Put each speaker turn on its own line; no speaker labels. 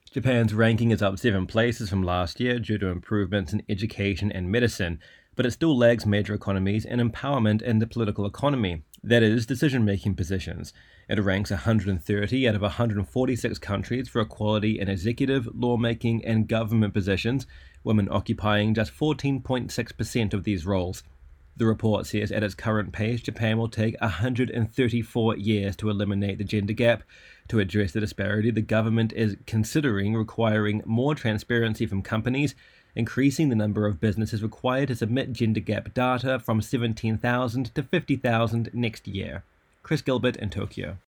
Japan's ranking is up 7 places from last year due to improvements in education and medicine, but it still lags major economies in empowerment in the political economy, that is, decision-making positions. It ranks 130 out of 146 countries for equality in executive, lawmaking, and government positions, women occupying just 14.6% of these roles. The report says at its current pace, Japan will take 134 years to eliminate the gender gap. To address the disparity, the government is considering requiring more transparency from companies, increasing the number of businesses required to submit gender gap data from 17,000 to 50,000 next year. Chris Gilbert in Tokyo.